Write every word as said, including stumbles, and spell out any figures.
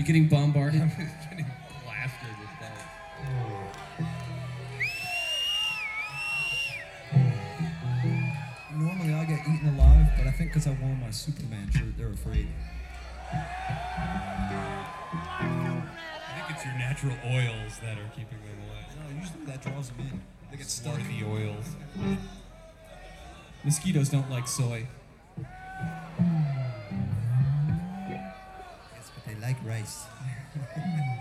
getting bombarded? I'm getting blasted with that. Normally I get eaten alive, but I think because I wore my Superman shirt, they're afraid. I think it's your natural oils that are keeping them away. No, usually that draws them in. They get stuck. Swarthy oils. Mosquitoes don't like soy. Yes, but they like rice.